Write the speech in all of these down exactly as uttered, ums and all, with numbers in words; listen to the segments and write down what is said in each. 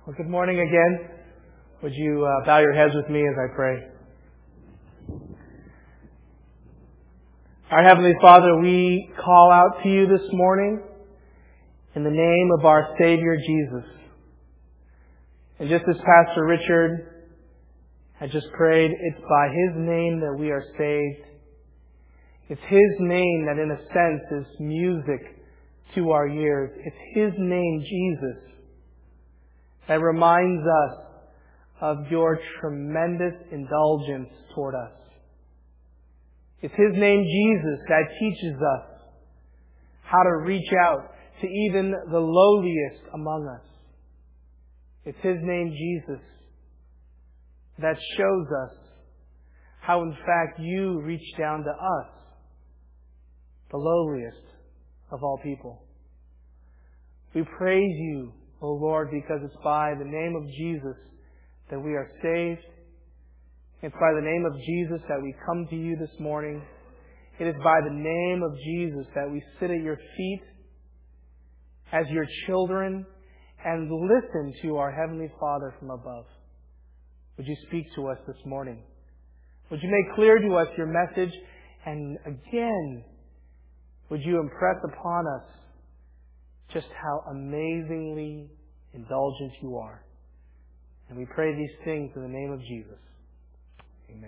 Well, good morning again. Would you uh, bow your heads with me as I pray? Our Heavenly Father, we call out to you this morning in the name of our Savior Jesus. And just as Pastor Richard had just prayed, it's by His name that we are saved. It's His name that in a sense is music to our ears. It's His name, Jesus, that reminds us of your tremendous indulgence toward us. It's His name, Jesus, that teaches us how to reach out to even the lowliest among us. It's His name, Jesus, that shows us how in fact you reach down to us, the lowliest of all people. We praise you, O Lord, because it's by the name of Jesus that we are saved. It's by the name of Jesus that we come to you this morning. It is by the name of Jesus that we sit at your feet as your children and listen to our Heavenly Father from above. Would you speak to us this morning? Would you make clear to us your message? And again, would you impress upon us just how amazingly indulgent you are. And we pray these things in the name of Jesus. Amen.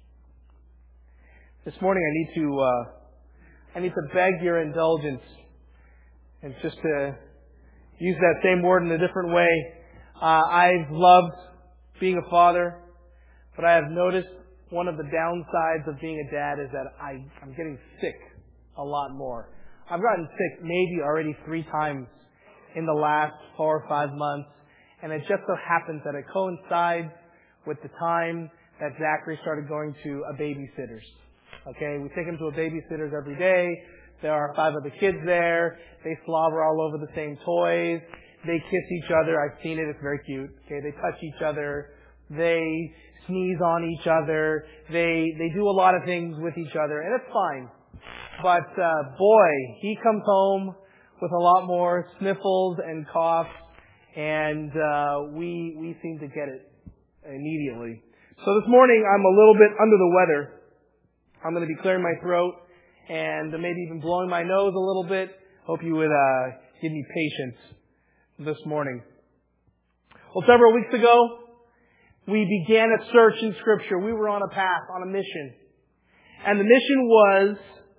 This morning I need to uh, I need to beg your indulgence, and just to use that same word in a different way. Uh, I've loved being a father, but I have noticed one of the downsides of being a dad is that I, I'm getting sick a lot more. I've gotten sick maybe already three times in the last four or five months, and it just so happens that it coincides with the time that Zachary started going to a babysitter's. Okay, we take him to a babysitter's every day. There are five other kids there. They slobber all over the same toys. They kiss each other. I've seen it. It's very cute. Okay, they touch each other. They sneeze on each other. They they do a lot of things with each other, and it's fine. But uh, boy, he comes home with a lot more sniffles and coughs, and uh, we we seem to get it immediately. So this morning I'm a little bit under the weather. I'm going to be clearing my throat and maybe even blowing my nose a little bit. Hope you would uh, give me patience this morning. Well, several weeks ago, we began a search in Scripture. We were on a path, on a mission. And the mission was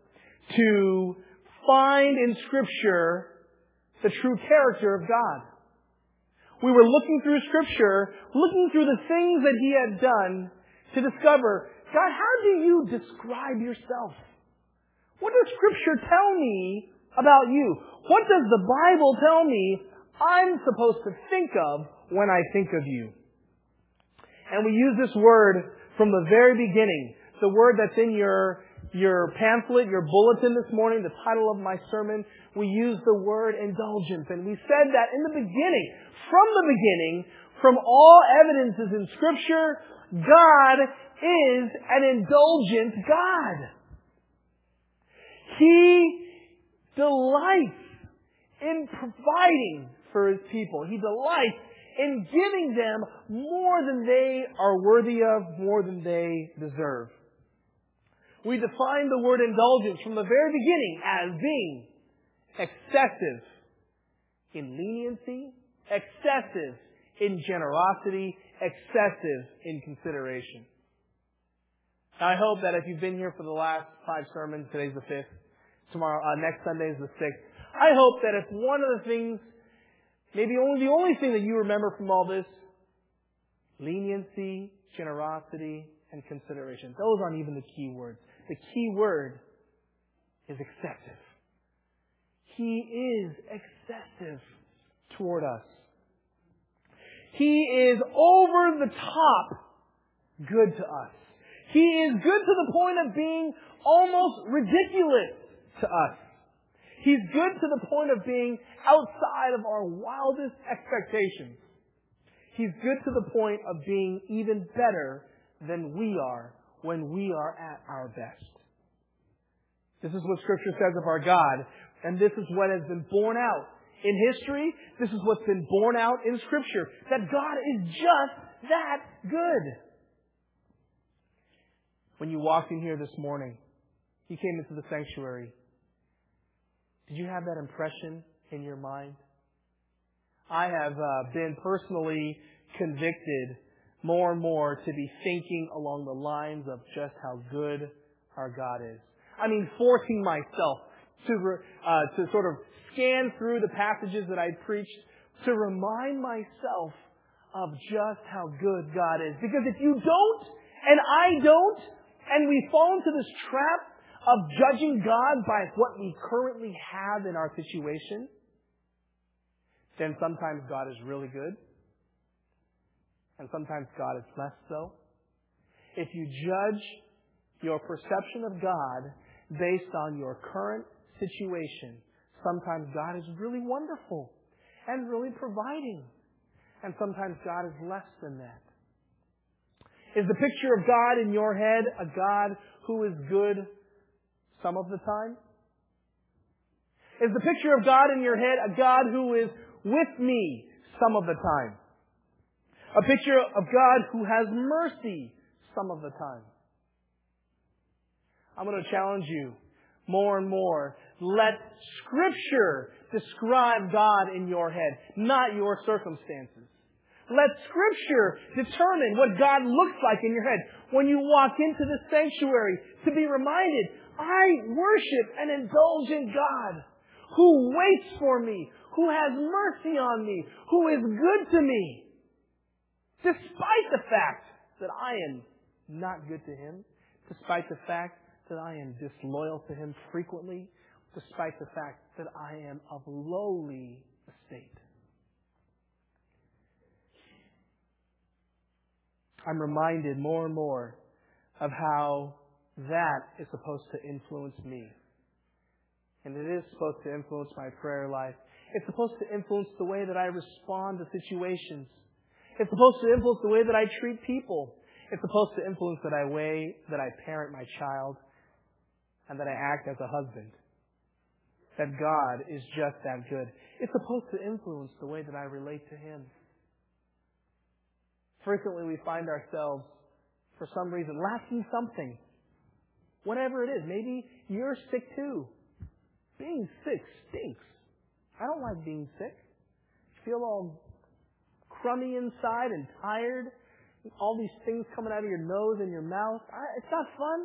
to find in Scripture the true character of God. We were looking through Scripture, looking through the things that He had done to discover, God, how do you describe yourself? What does Scripture tell me about you? What does the Bible tell me I'm supposed to think of when I think of you? And we use this word from the very beginning. The word that's in your, your pamphlet, your bulletin this morning, the title of my sermon, we use the word indulgence. And we said that in the beginning, from the beginning, from all evidences in Scripture, God is an indulgent God. He delights in providing for His people. He delights in giving them more than they are worthy of, more than they deserve. We define the word indulgence from the very beginning as being excessive in leniency, excessive in generosity, excessive in consideration. Now, I hope that if you've been here for the last five sermons, today's the fifth, tomorrow, uh, next Sunday is the sixth, I hope that if one of the things, maybe only the only thing that you remember from all this, leniency, generosity, and consideration, those aren't even the key words. The key word is excessive. He is excessive toward us. He is over the top good to us. He is good to the point of being almost ridiculous to us. He's good to the point of being outside of our wildest expectations. He's good to the point of being even better than we are when we are at our best. This is what Scripture says of our God, and this is what has been borne out in history. This is what's been borne out in Scripture. That God is just that good. When you walked in here this morning, you came into the sanctuary. Did you have that impression in your mind? I have uh, been personally convicted more and more to be thinking along the lines of just how good our God is. I mean, forcing myself to uh, to sort of scan through the passages that I preached to remind myself of just how good God is. Because if you don't, and I don't, and we fall into this trap of judging God by what we currently have in our situation, then sometimes God is really good, and sometimes God is less so. If you judge your perception of God based on your current situation, sometimes God is really wonderful and really providing, and sometimes God is less than that. Is the picture of God in your head a God who is good some of the time? Is the picture of God in your head a God who is with me some of the time? A picture of God who has mercy some of the time? I'm going to challenge you more and more. Let Scripture describe God in your head, not your circumstances. Let Scripture determine what God looks like in your head. When you walk into the sanctuary, to be reminded, I worship an indulgent God who waits for me, who has mercy on me, who is good to me. Despite the fact that I am not good to Him, despite the fact that I am disloyal to Him frequently, despite the fact that I am of lowly estate. I'm reminded more and more of how that is supposed to influence me. And it is supposed to influence my prayer life. It's supposed to influence the way that I respond to situations. It's supposed to influence the way that I treat people. It's supposed to influence the way that I parent my child and that I act as a husband. That God is just that good. It's supposed to influence the way that I relate to Him. Frequently we find ourselves, for some reason, lacking something. Whatever it is. Maybe you're sick too. Being sick stinks. I don't like being sick. I feel all crummy inside and tired. All these things coming out of your nose and your mouth. I, it's not fun.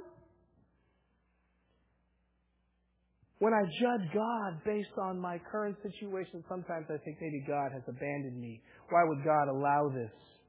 When I judge God based on my current situation, sometimes I think maybe God has abandoned me. Why would God allow this?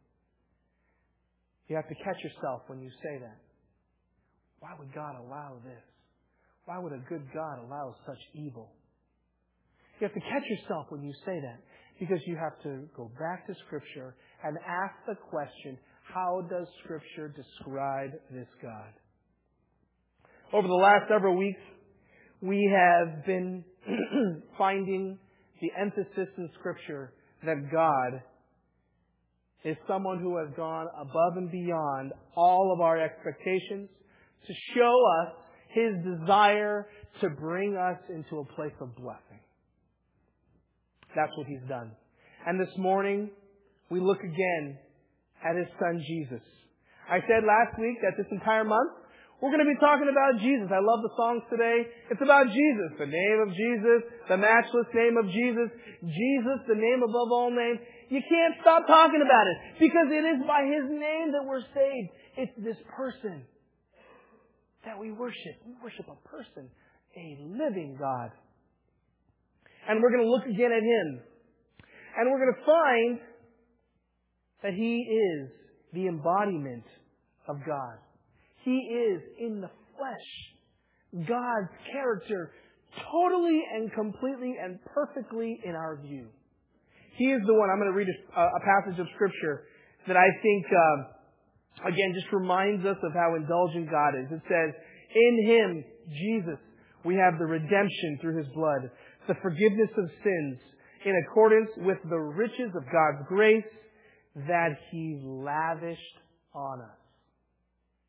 You have to catch yourself when you say that. Why would God allow this? Why would a good God allow such evil? You have to catch yourself when you say that, because you have to go back to Scripture and ask the question, how does Scripture describe this God? Over the last several weeks, we have been finding the emphasis in Scripture that God is someone who has gone above and beyond all of our expectations to show us His desire to bring us into a place of blessing. That's what He's done. And this morning, we look again at His Son, Jesus. I said last week that this entire month, we're going to be talking about Jesus. I love the songs today. It's about Jesus. The name of Jesus. The matchless name of Jesus. Jesus, the name above all names. You can't stop talking about it, because it is by His name that we're saved. It's this person that we worship. We worship a person, a living God. And we're going to look again at Him. And we're going to find that He is the embodiment of God. He is, in the flesh, God's character totally and completely and perfectly in our view. He is the one. I'm going to read a, a passage of Scripture that I think, uh, again, just reminds us of how indulgent God is. It says, in Him, Jesus, we have the redemption through His blood, the forgiveness of sins, in accordance with the riches of God's grace that He lavished on us.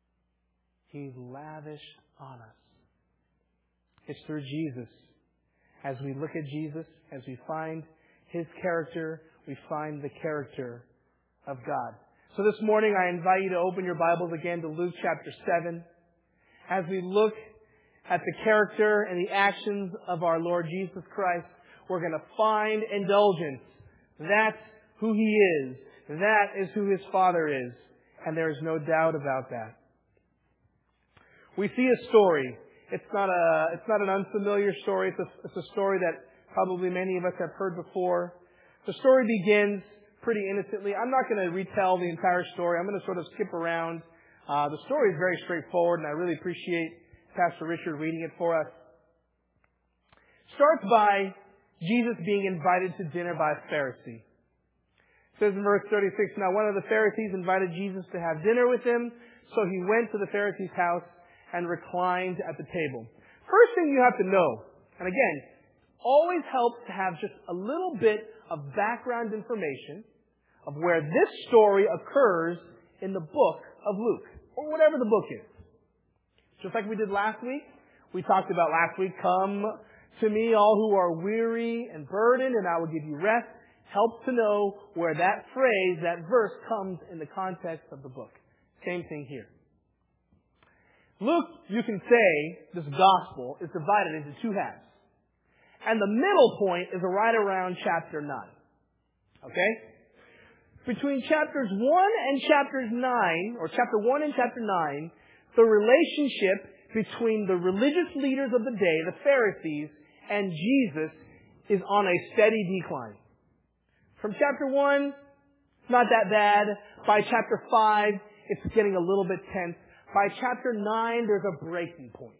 He lavished on us. It's through Jesus As we look at Jesus, as we find His character, we find the character of God. So this morning I invite you to open your Bibles again to Luke chapter seven. As we look at the character and the actions of our Lord Jesus Christ, we're going to find indulgence. That's who He is. That is who His Father is. And there is no doubt about that. We see a story. It's not a, it's not an unfamiliar story. It's a, it's a story that probably many of us have heard before. The story begins pretty innocently. I'm not going to retell the entire story. I'm going to sort of skip around. Uh, the story is very straightforward, and I really appreciate Pastor Richard reading it for us. Starts by Jesus being invited to dinner by a Pharisee. It says in verse thirty-six, now one of the Pharisees invited Jesus to have dinner with him, so he went to the Pharisee's house and reclined at the table. First thing you have to know, and again, always helps to have just a little bit of background information of where this story occurs in the book of Luke, or whatever the book is. Just like we did last week, we talked about last week, come to me all who are weary and burdened, and I will give you rest. Helps to know where that phrase, that verse comes in the context of the book. Same thing here. Luke, you can say, this gospel is divided into two halves. And the middle point is right around chapter nine. Okay? Between chapters one and chapters nine, or chapter one and chapter nine, the relationship between the religious leaders of the day, the Pharisees, and Jesus is on a steady decline. From chapter one, it's not that bad. By chapter five, it's getting a little bit tense. By chapter nine, there's a breaking point.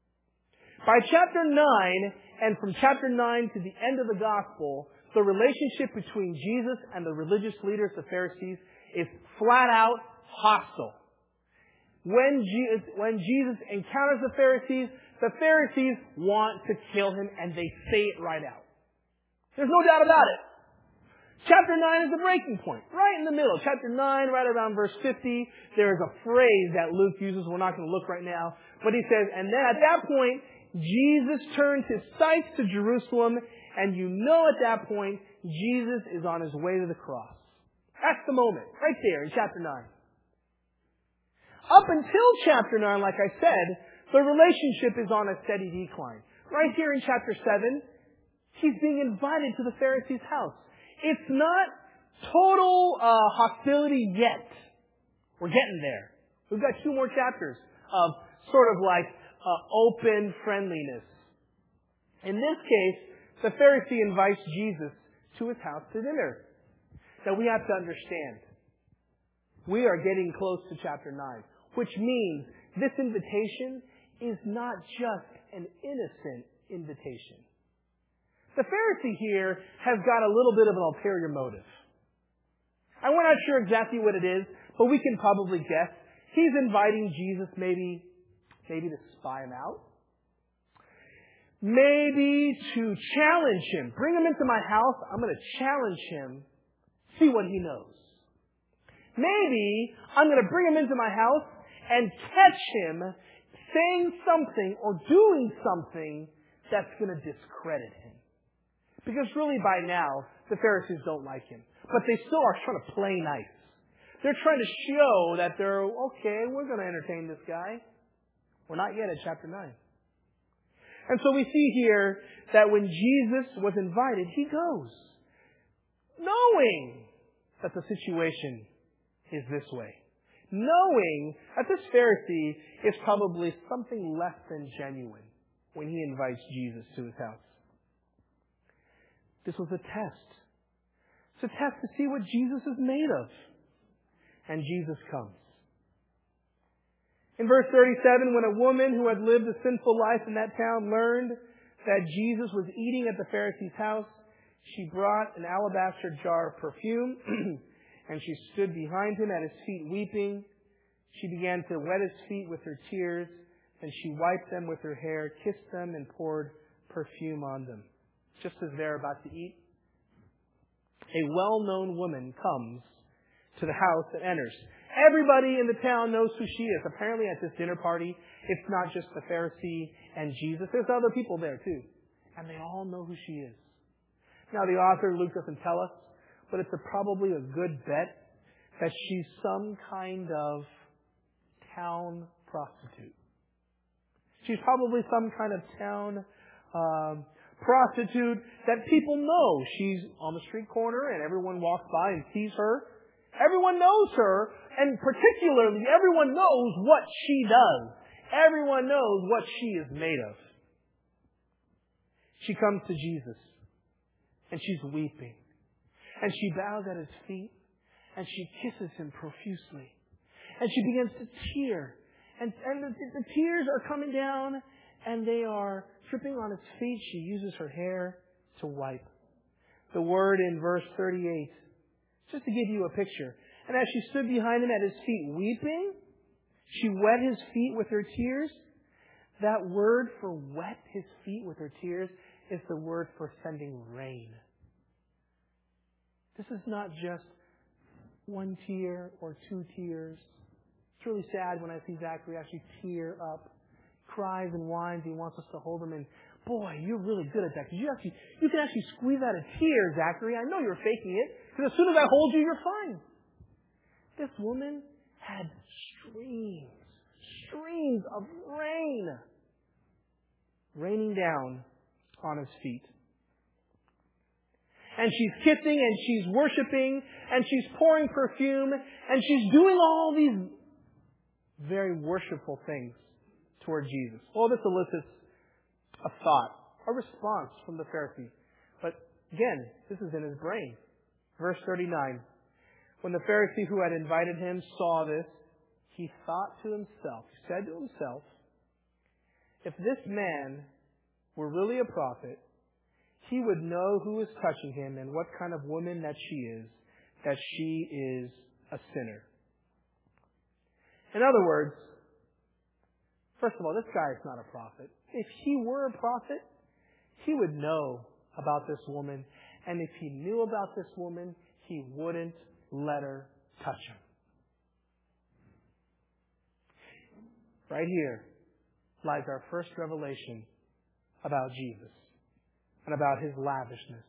By chapter nine, and from chapter nine to the end of the gospel, the relationship between Jesus and the religious leaders, the Pharisees, is flat out hostile. When Jesus, when Jesus encounters the Pharisees, the Pharisees want to kill him, and they say it right out. There's no doubt about it. Chapter nine is the breaking point, right in the middle. Chapter nine, right around verse fifty, there is a phrase that Luke uses. We're not going to look right now. But he says, and then at that point, Jesus turns his sights to Jerusalem, and you know at that point, Jesus is on his way to the cross. That's the moment, right there in chapter nine. Up until chapter nine, like I said, the relationship is on a steady decline. Right here in chapter seven, he's being invited to the Pharisee's house. It's not total uh, hostility yet. We're getting there. We've got two more chapters of sort of like uh, open friendliness. In this case, the Pharisee invites Jesus to his house to dinner. Now we have to understand, we are getting close to chapter nine, which means this invitation is not just an innocent invitation. The Pharisee here has got a little bit of an ulterior motive. And we're not sure exactly what it is, but we can probably guess. He's inviting Jesus maybe, maybe to spy him out. Maybe to challenge him. Bring him into my house. I'm going to challenge him. See what he knows. Maybe I'm going to bring him into my house and catch him saying something or doing something that's going to discredit him. Because really by now, the Pharisees don't like him. But they still are trying to play nice. They're trying to show that they're, okay, we're going to entertain this guy. We're not yet at chapter nine. And so we see here that when Jesus was invited, he goes, knowing that the situation is this way. Knowing that this Pharisee is probably something less than genuine when he invites Jesus to his house. This was a test. It's a test to see what Jesus is made of. And Jesus comes. In verse thirty-seven, when a woman who had lived a sinful life in that town learned that Jesus was eating at the Pharisee's house, she brought an alabaster jar of perfume, and she stood behind him at his feet weeping. She began to wet his feet with her tears, and she wiped them with her hair, kissed them, and poured perfume on them. Just as they're about to eat, a well-known woman comes to the house and enters. Everybody in the town knows who she is. Apparently at this dinner party, it's not just the Pharisee and Jesus. There's other people there too. and they all know who she is. Now, the author, Luke, doesn't tell us, but it's a, probably a good bet that she's some kind of town prostitute. She's probably some kind of town um, prostitute that people know. She's on the street corner and everyone walks by and sees her. Everyone knows her, and particularly everyone knows what she does. Everyone knows what she is made of. She comes to Jesus, and she's weeping. And she bows at his feet, and she kisses him profusely. And she begins to tear. And, and the, the tears are coming down, and they are dripping on his feet. She uses her hair to wipe. The word in verse thirty-eight, just to give you a picture. And as she stood behind him at his feet weeping, she wet his feet with her tears. That word for wet his feet with her tears is the word for sending rain. This is not just one tear or two tears. It's really sad when I see Zachary actually tear up, cries and whines. He wants us to hold him, and boy, you're really good at that. Because you actually, you can actually squeeze out a tear, Zachary. I know you're faking it, because as soon as I hold you, you're fine. This woman had streams, streams of rain raining down on his feet. And she's kissing, and she's worshiping, and she's pouring perfume, and she's doing all these very worshipful things toward Jesus. Well, this elicits a thought, a response from the Pharisee. But again, this is in his brain. Verse thirty-nine. When the Pharisee who had invited him saw this, he thought to himself, he said to himself, if this man were really a prophet, he would know who is touching him and what kind of woman that she is, that she is a sinner. In other words, first of all, this guy is not a prophet. If he were a prophet, he would know about this woman. And if he knew about this woman, he wouldn't let her touch him. Right here lies our first revelation about Jesus and about his lavishness.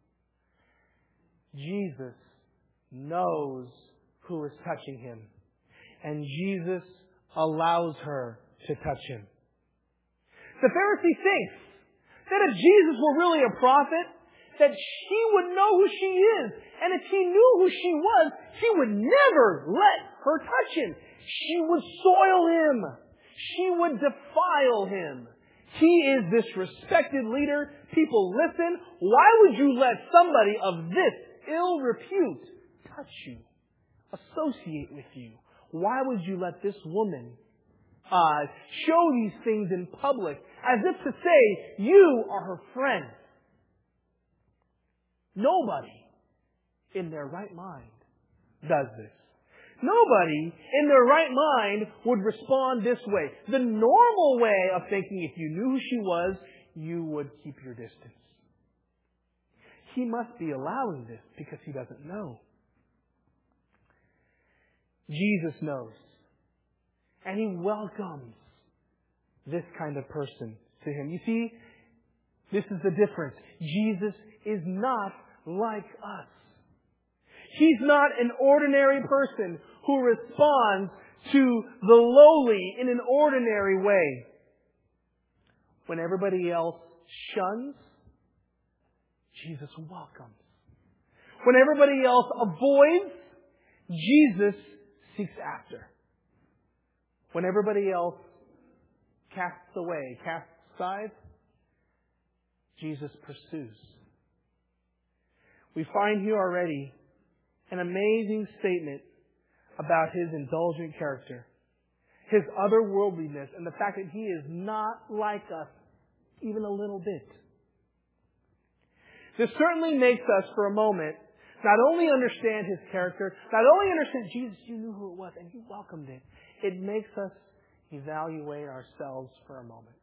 Jesus knows who is touching him, and Jesus allows her to touch him. The Pharisee thinks that if Jesus were really a prophet, that she would know who she is. And if he knew who she was, he would never let her touch him. She would soil him. She would defile him. He is this respected leader. People listen. Why would you let somebody of this ill repute touch you, associate with you? Why would you let this woman uh, show these things in public as if to say you are her friend? Nobody in their right mind does this. Nobody in their right mind would respond this way. The normal way of thinking, if you knew who she was, you would keep your distance. He must be allowing this because he doesn't know. Jesus knows. And he welcomes this kind of person to him. You see, this is the difference. Jesus is not like us. He's not an ordinary person who responds to the lowly in an ordinary way. When everybody else shuns, Jesus welcomes. When everybody else avoids, Jesus seeks after. When everybody else casts away, casts aside, Jesus pursues. We find here already an amazing statement about his indulgent character, his otherworldliness, and the fact that he is not like us even a little bit. This certainly makes us, for a moment, not only understand his character, not only understand Jesus, you knew who it was, and you welcomed it. It makes us evaluate ourselves for a moment.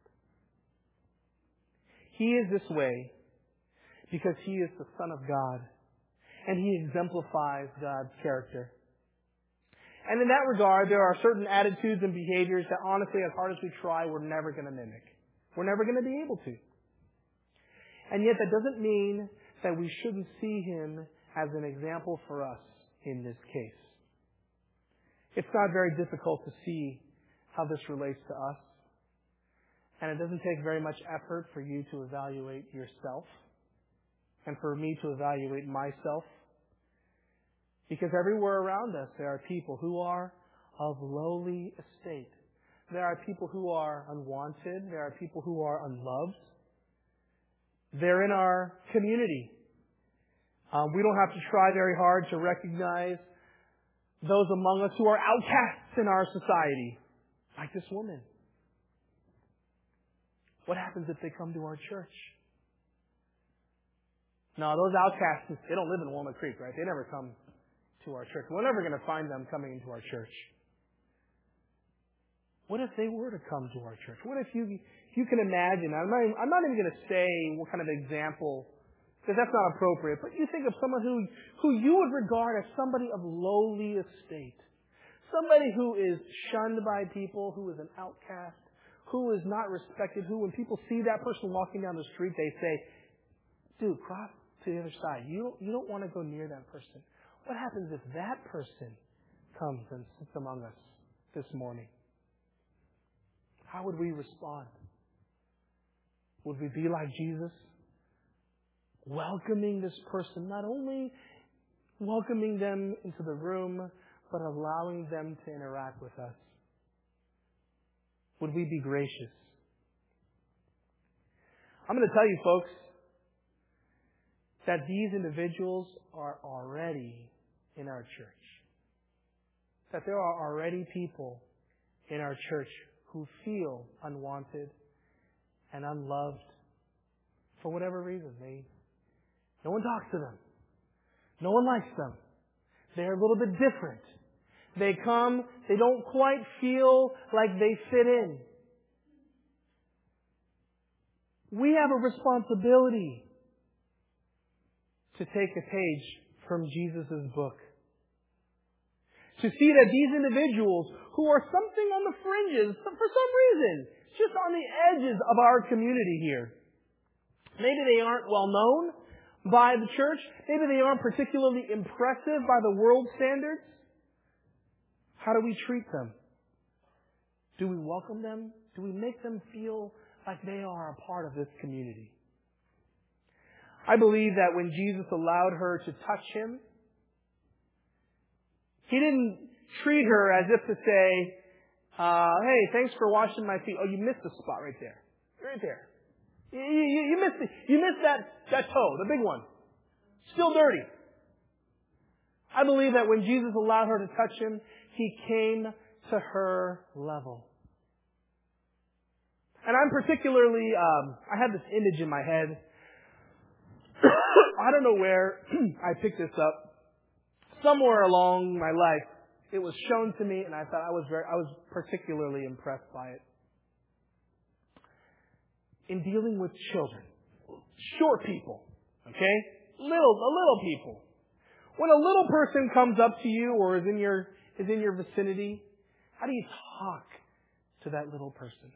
He is this way because he is the Son of God, and he exemplifies God's character. And in that regard, there are certain attitudes and behaviors that honestly, as hard as we try, we're never going to mimic. We're never going to be able to. And yet that doesn't mean that we shouldn't see him as an example for us in this case. It's not very difficult to see how this relates to us. And it doesn't take very much effort for you to evaluate yourself and for me to evaluate myself. Because everywhere around us there are people who are of lowly estate. There are people who are unwanted. There are people who are unloved. They're in our community. Um, we don't have to try very hard to recognize those among us who are outcasts in our society, like this woman. What happens if they come to our church? No, those outcasts, they don't live in Walnut Creek, right? They never come to our church. We're never going to find them coming into our church. What if they were to come to our church? What if you you can imagine, I'm not, I'm not even going to say what kind of example, because that's not appropriate, but you think of someone who, who you would regard as somebody of lowly estate. Somebody who is shunned by people, who is an outcast, who is not respected, who when people see that person walking down the street, they say, dude, cross to the other side. You don't, you don't want to go near that person. What happens if that person comes and sits among us this morning? How would we respond? Would we be like Jesus? Welcoming this person, not only welcoming them into the room, but allowing them to interact with us. Would we be gracious? I'm going to tell you, folks, that these individuals are already in our church. That there are already people in our church who feel unwanted and unloved for whatever reason. They, no one talks to them. No one likes them. They're a little bit different. They come, they don't quite feel like they fit in. We have a responsibility to take a page from Jesus' book. To see that these individuals who are something on the fringes, for some reason, just on the edges of our community here. Maybe they aren't well known by the church. Maybe they aren't particularly impressive by the world standards. How do we treat them? Do we welcome them? Do we make them feel like they are a part of this community? I believe that when Jesus allowed her to touch him, he didn't treat her as if to say, uh, hey, thanks for washing my feet. Oh, you missed the spot right there. Right there. You, you, you missed it. You missed that, that toe, the big one. Still dirty. I believe that when Jesus allowed her to touch him, he came to her level. And I'm particularly, um, I have this image in my head. I don't know where I picked this up. Somewhere along my life, it was shown to me, and I thought I was very, I was particularly impressed by it. In dealing with children, short people, okay, little, a little people. When a little person comes up to you or is in your is in your vicinity, how do you talk to that little person?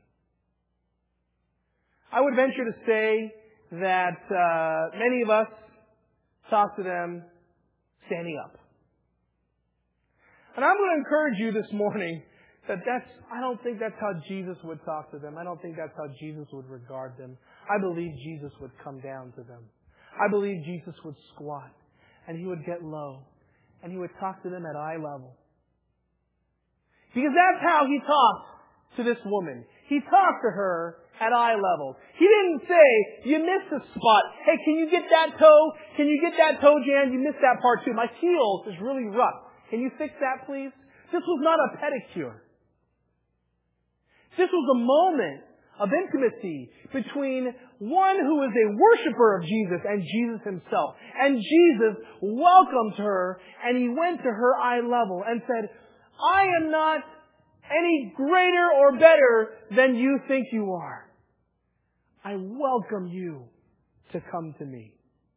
I would venture to say that uh, many of us talk to them standing up. And I'm going to encourage you this morning that that's, I don't think that's how Jesus would talk to them. I don't think that's how Jesus would regard them. I believe Jesus would come down to them. I believe Jesus would squat and he would get low and he would talk to them at eye level. Because that's how he talked to this woman. He talked to her at eye level. He didn't say, you missed a spot. Hey, can you get that toe? Can you get that toe, Jan? You missed that part too. My heel is really rough. Can you fix that, please? This was not a pedicure. This was a moment of intimacy between one who is a worshiper of Jesus and Jesus himself. And Jesus welcomed her and he went to her eye level and said, I am not any greater or better than you think you are. I welcome you to come to me.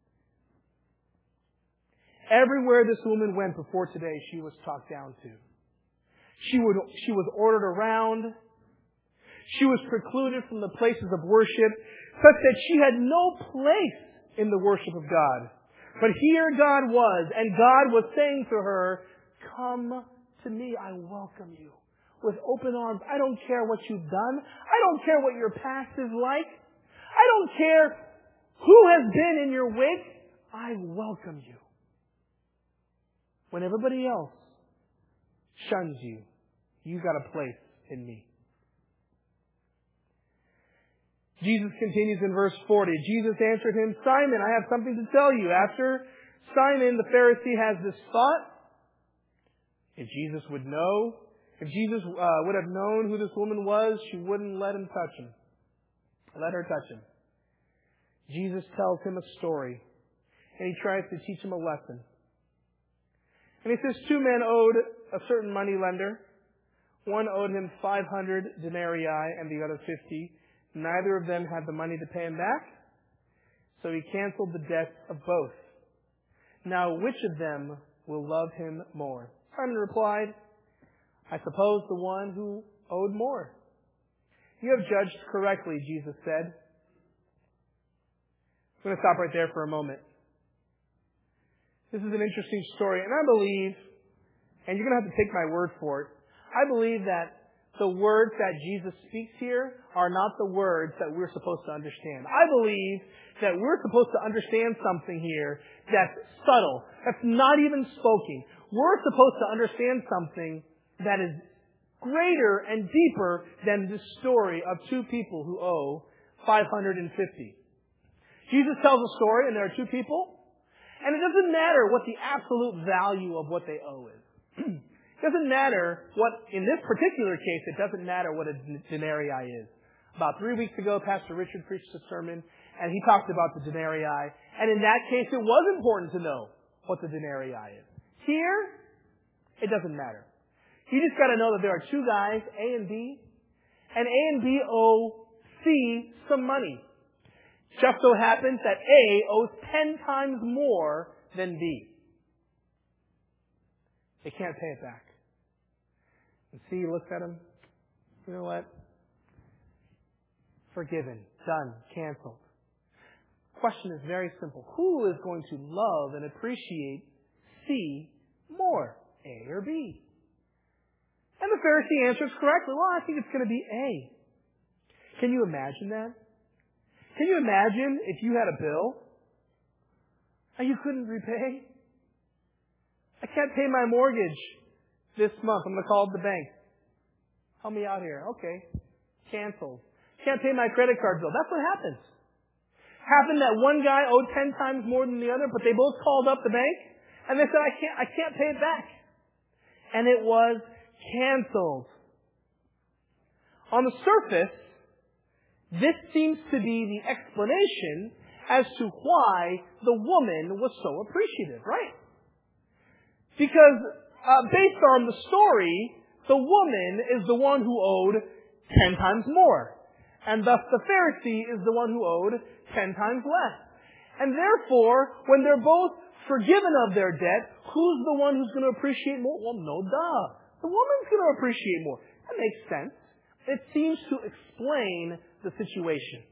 Everywhere this woman went before today, she was talked down to. She would, she was ordered around. She was precluded from the places of worship. such that she had no place in the worship of God. But here God was, and God was saying to her, come to me, I welcome you with open arms. I don't care what you've done. I don't care what your past is like. I don't care who has been in your wake. I welcome you. When everybody else shuns you, you got a place in me. Jesus continues in verse forty. Jesus answered him, Simon, I have something to tell you. After Simon, the Pharisee, has this thought, if Jesus would know, if Jesus uh, would have known who this woman was, she wouldn't let him touch him. Let her touch him. Jesus tells him a story, and he tries to teach him a lesson. And he says two men owed a certain money lender. One owed him five hundred denarii and the other fifty. Neither of them had the money to pay him back, so he canceled the debts of both. Now, which of them will love him more? Simon replied, I suppose the one who owed more. You have judged correctly, Jesus said. I'm going to stop right there for a moment. This is an interesting story, and I believe, and you're going to have to take my word for it, I believe that the words that Jesus speaks here are not the words that we're supposed to understand. I believe that we're supposed to understand something here that's subtle, that's not even spoken. We're supposed to understand something that is greater and deeper than the story of two people who owe five hundred fifty. Jesus tells a story, and there are two people, and it doesn't matter what the absolute value of what they owe is. It doesn't matter what, in this particular case, it doesn't matter what a denarii is. About three weeks ago, Pastor Richard preached a sermon, and he talked about the denarii. And in that case, it was important to know what the denarii is. Here, it doesn't matter. You just got to know that there are two guys, A and B, and A and B owe C some money. Just so happens that A owes ten times more than B. They can't pay it back. And C looks at him. You know what? Forgiven. Done. Canceled. Question is very simple. Who is going to love and appreciate C more? A or B? And the Pharisee answers correctly. Well, I think it's going to be A. Can you imagine that? Can you imagine if you had a bill and you couldn't repay? I can't pay my mortgage this month. I'm going to call up the bank. Help me out here. Okay. Canceled. Can't pay my credit card bill. That's what happens. Happened that one guy owed ten times more than the other, but they both called up the bank and they said, I can't, I can't pay it back. And it was canceled. On the surface, this seems to be the explanation as to why the woman was so appreciative, right? Because uh, based on the story, the woman is the one who owed ten times more. And thus the Pharisee is the one who owed ten times less. And therefore, when they're both forgiven of their debt, who's the one who's going to appreciate more? Well, no duh. The woman's going to appreciate more. That makes sense. It seems to explain the situation.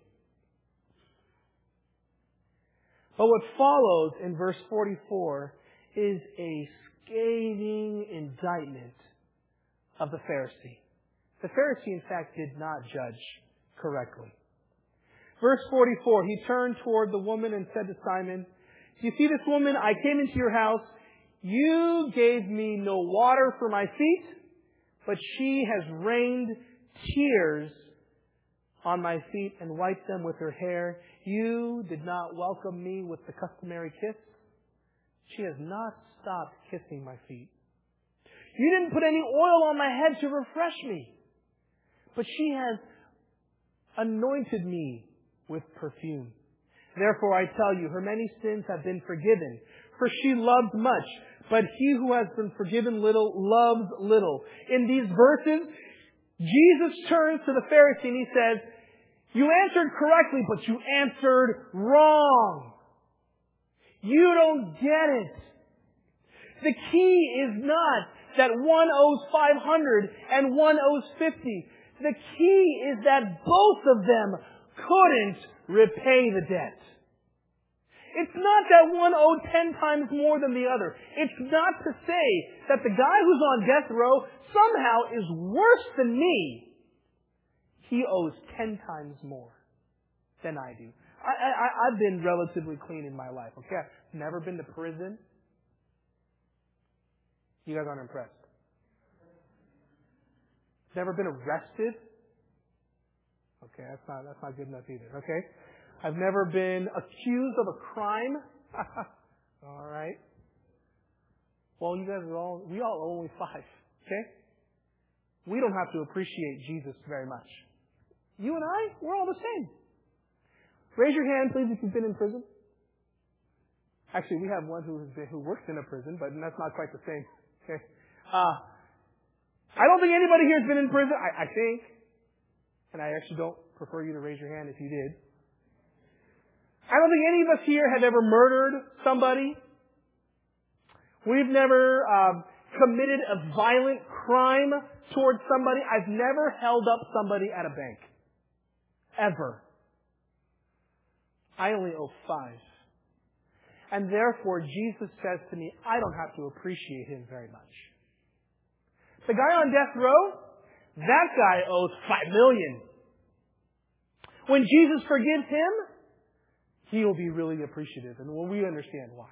But what follows in verse forty-four is a scathing indictment of the Pharisee. The Pharisee, in fact, did not judge correctly. Verse forty-four, he turned toward the woman and said to Simon, do you see this woman? I came into your house. You gave me no water for my feet, but she has rained tears on my feet and wiped them with her hair. You did not welcome me with the customary kiss. She has not stopped kissing my feet. You didn't put any oil on my head to refresh me, but she has anointed me with perfume. Therefore I tell you, her many sins have been forgiven, for she loved much. But he who has been forgiven little loves little. In these verses, Jesus turns to the Pharisee and he says, you answered correctly, but you answered wrong. You don't get it. The key is not that one owes five hundred and one owes fifty. The key is that both of them couldn't repay the debt. It's not that one owed ten times more than the other. It's not to say that the guy who's on death row somehow is worse than me. He owes ten times more than I do. I, I, I've been relatively clean in my life, okay? I've never been to prison. You guys aren't impressed. Never been arrested. Okay, that's not, that's not good enough either, okay? I've never been accused of a crime. All right. Well, you guys are all, we all owe only five, okay? We don't have to appreciate Jesus very much. You and I, we're all the same. Raise your hand, please, if you've been in prison. Actually, we have one who has been, who works in a prison, but that's not quite the same. Okay. Uh, I don't think anybody here has been in prison. I, I think, and I actually don't prefer you to raise your hand if you did. I don't think any of us here have ever murdered somebody. We've never um, committed a violent crime towards somebody. I've never held up somebody at a bank. Ever. I only owe five. And therefore, Jesus says to me, I don't have to appreciate him very much. The guy on death row, that guy owes five million. When Jesus forgives him, he will be really appreciative. And when we understand why.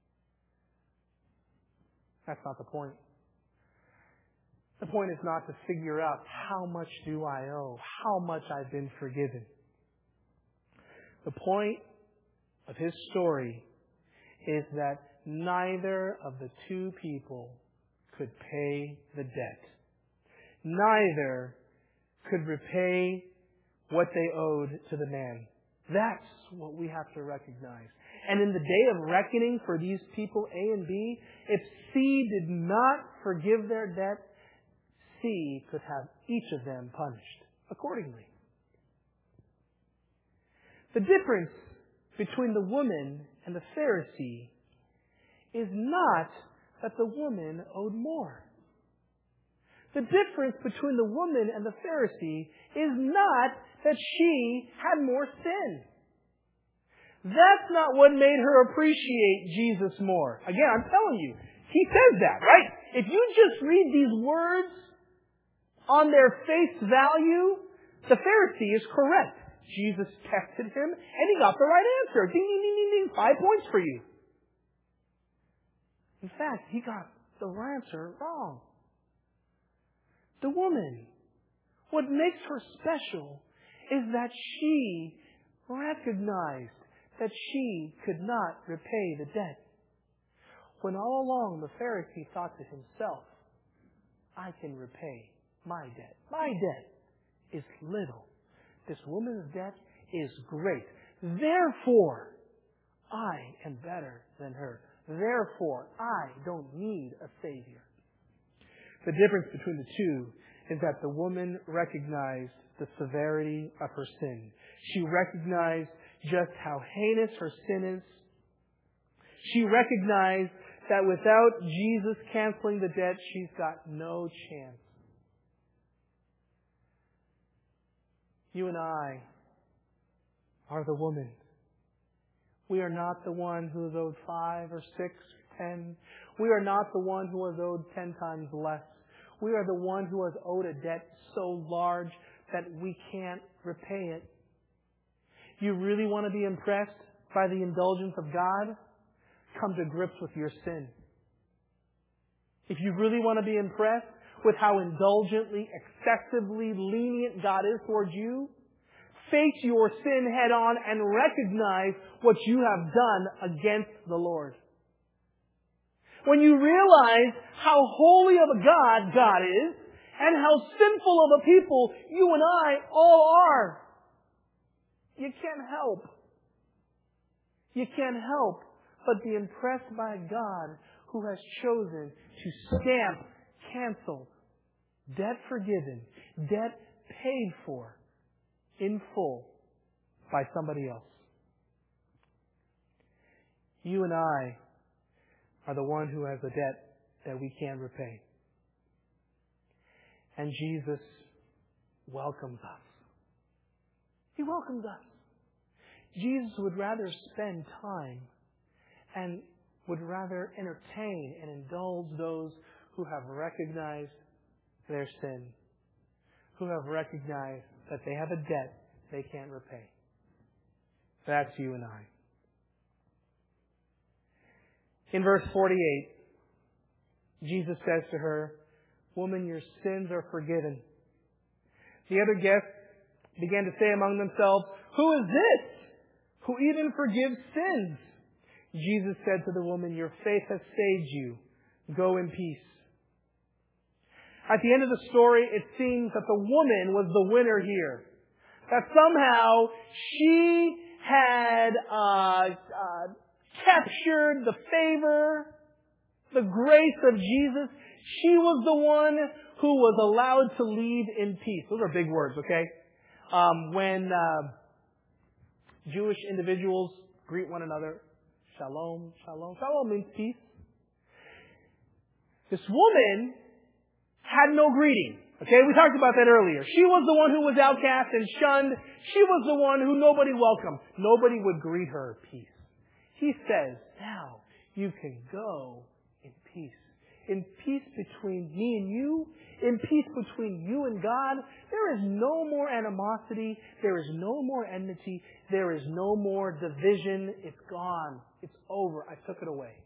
That's not the point. The point is not to figure out how much do I owe, how much I've been forgiven. The point of his story is that neither of the two people could pay the debt. Neither could repay what they owed to the man. That's what we have to recognize. And in the day of reckoning for these people, A and B, if C did not forgive their debt, C could have each of them punished accordingly. The difference between the woman and the Pharisee is not that the woman owed more. The difference between the woman and the Pharisee is not that she had more sin. That's not what made her appreciate Jesus more. Again, I'm telling you, he says that, right? If you just read these words on their face value, the Pharisee is correct. Jesus tested him, and he got the right answer. Ding, ding, ding, ding, ding. Five points for you. In fact, he got the answer wrong. The woman, what makes her special is that she recognized that she could not repay the debt. When all along the Pharisee thought to himself, I can repay my debt. My debt is little. This woman's debt is great. Therefore, I am better than her. Therefore, I don't need a Savior. The difference between the two is that the woman recognized the severity of her sin. She recognized just how heinous her sin is. She recognized that without Jesus canceling the debt, she's got no chance. You and I are the woman. We are not the one who is owed five or six or ten. We are not the one who is owed ten times less. We are the one who has owed a debt so large that we can't repay it. You really want to be impressed by the indulgence of God? Come to grips with your sin. If you really want to be impressed with how indulgently, excessively lenient God is towards you, face your sin head on and recognize what you have done against the Lord. When you realize how holy of a God God is, and how sinful of a people you and I all are, you can't help. You can't help but be impressed by a God who has chosen to stamp, cancel, debt forgiven, debt paid for in full by somebody else. You and I are the one who has a debt that we can't repay. And Jesus welcomes us. He welcomes us. Jesus would rather spend time and would rather entertain and indulge those who have recognized their sin, who have recognized that they have a debt they can't repay. That's you and I. In verse forty-eight, Jesus says to her, "Woman, your sins are forgiven." The other guests began to say among themselves, "Who is this who even forgives sins?" Jesus said to the woman, "Your faith has saved you. Go in peace." At the end of the story, it seems that the woman was the winner here. That somehow she had uh, uh, captured the favor, the grace of Jesus. She was the one who was allowed to leave in peace. Those are big words, okay? Um, when uh, Jewish individuals greet one another, shalom, shalom. Shalom means peace. This woman had no greeting. Okay, we talked about that earlier. She was the one who was outcast and shunned. She was the one who nobody welcomed. Nobody would greet her peace. He says, now you can go in peace. In peace between me and you. In peace between you and God. There is no more animosity. There is no more enmity. There is no more division. It's gone. It's over. I took it away.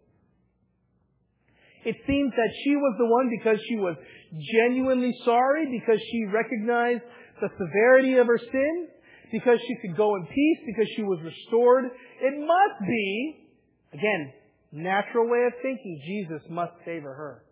It seems that she was the one because she was genuinely sorry, because she recognized the severity of her sin, because she could go in peace, because she was restored. It must be, again, natural way of thinking, Jesus must favor her.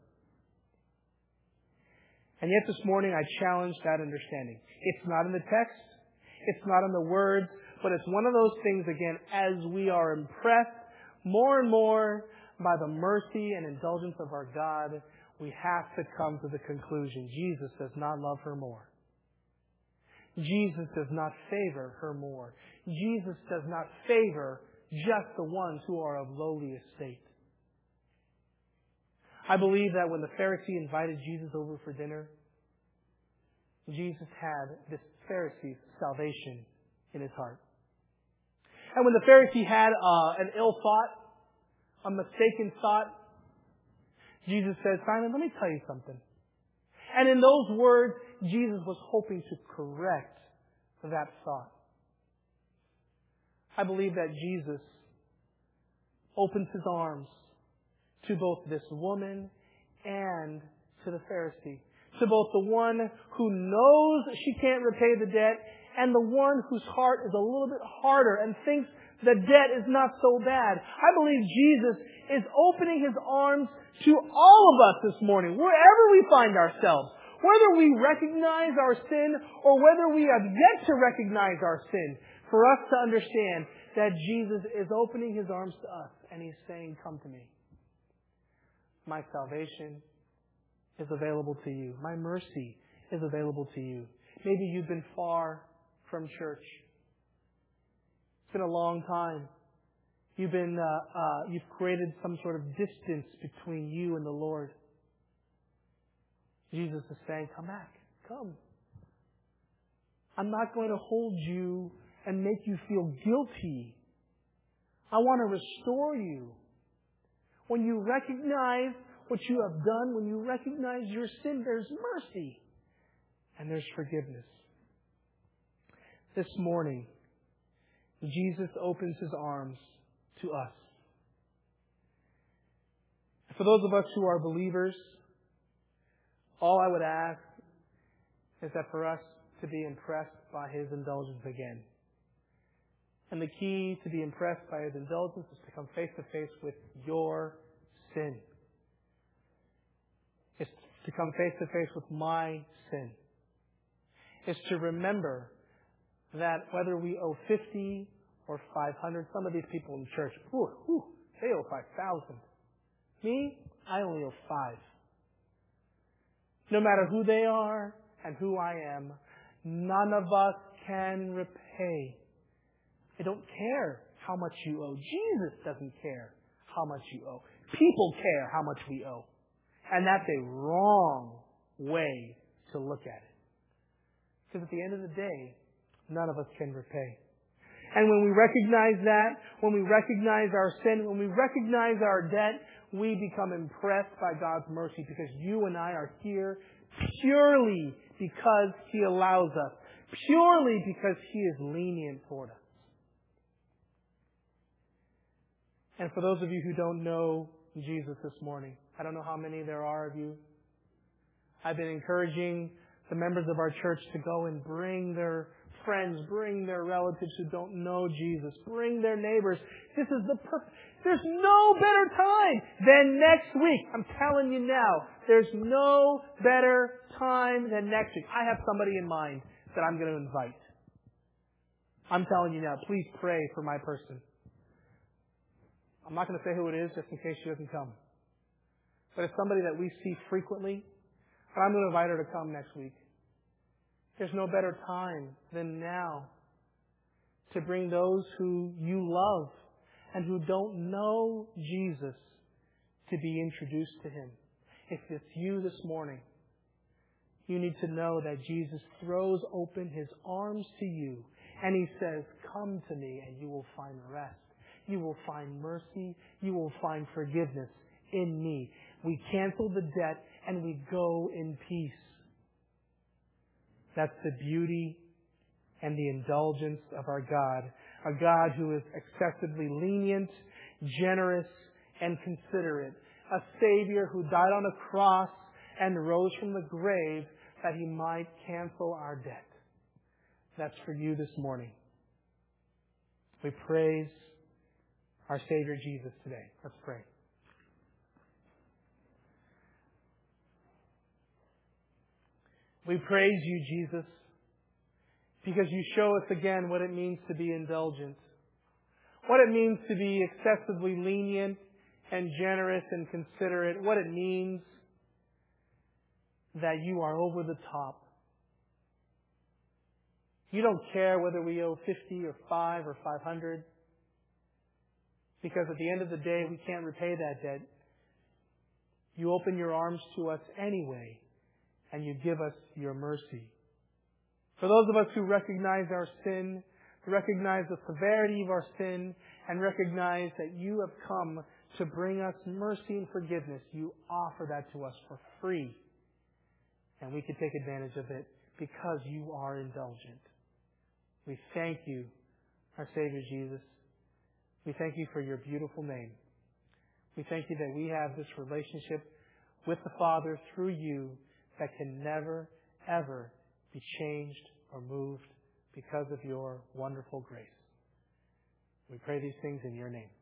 And yet this morning I challenge that understanding. It's not in the text, it's not in the words, but it's one of those things, again, as we are impressed more and more by the mercy and indulgence of our God, we have to come to the conclusion Jesus does not love her more. Jesus does not favor her more. Jesus does not favor just the ones who are of lowly estate. I believe that when the Pharisee invited Jesus over for dinner, Jesus had this Pharisee's salvation in his heart. And when the Pharisee had uh, an ill thought, a mistaken thought, Jesus says, Simon, let me tell you something. And in those words, Jesus was hoping to correct that thought. I believe that Jesus opens his arms to both this woman and to the Pharisee. To both the one who knows she can't repay the debt and the one whose heart is a little bit harder and thinks the debt is not so bad. I believe Jesus is opening his arms to all of us this morning, wherever we find ourselves. Whether we recognize our sin or whether we have yet to recognize our sin, for us to understand that Jesus is opening his arms to us and he's saying, come to me. My salvation is available to you. My mercy is available to you. Maybe you've been far from church. It's been a long time. You've been, uh, uh, you've created some sort of distance between you and the Lord. Jesus is saying, come back. Come. I'm not going to hold you and make you feel guilty. I want to restore you. When you recognize what you have done, when you recognize your sin, there's mercy and there's forgiveness. This morning, Jesus opens his arms to us. For those of us who are believers, all I would ask is that for us to be impressed by his indulgence again. And the key to be impressed by his indulgence is to come face to face with your sin. It's to come face to face with my sin. It's to remember that whether we owe fifty or five hundred, some of these people in church, whew, whew, they owe five thousand. Me, I only owe five. No matter who they are and who I am, none of us can repay. I don't care how much you owe. Jesus doesn't care how much you owe. People care how much we owe. And that's a wrong way to look at it. Because at the end of the day, none of us can repay. And when we recognize that, when we recognize our sin, when we recognize our debt, we become impressed by God's mercy, because you and I are here purely because He allows us, purely because He is lenient toward us. And for those of you who don't know Jesus this morning, I don't know how many there are of you, I've been encouraging the members of our church to go and bring their friends, bring their relatives who don't know Jesus, bring their neighbors. This is the perfect. There's no better time than next week. I'm telling you now, there's no better time than next week. I have somebody in mind that I'm going to invite. I'm telling you now, please pray for my person. I'm not going to say who it is just in case she doesn't come. But it's somebody that we see frequently, and I'm going to invite her to come next week. There's no better time than now to bring those who you love and who don't know Jesus to be introduced to Him. If it's you this morning, you need to know that Jesus throws open His arms to you and He says, "Come to me and you will find rest. You will find mercy. You will find forgiveness in me." We cancel the debt and we go in peace. That's the beauty and the indulgence of our God. A God who is excessively lenient, generous, and considerate. A Savior who died on a cross and rose from the grave that He might cancel our debt. That's for you this morning. We praise our Savior Jesus today. Let's pray. We praise you, Jesus, because you show us again what it means to be indulgent, what it means to be excessively lenient and generous and considerate, what it means that you are over the top. You don't care whether we owe fifty or five or five hundred, because at the end of the day we can't repay that debt. You open your arms to us anyway, and you give us your mercy. For those of us who recognize our sin, recognize the severity of our sin, and recognize that you have come to bring us mercy and forgiveness, you offer that to us for free. And we can take advantage of it because you are indulgent. We thank you, our Savior Jesus. We thank you for your beautiful name. We thank you that we have this relationship with the Father through you that can never, ever be changed or moved because of your wonderful grace. We pray these things in your name.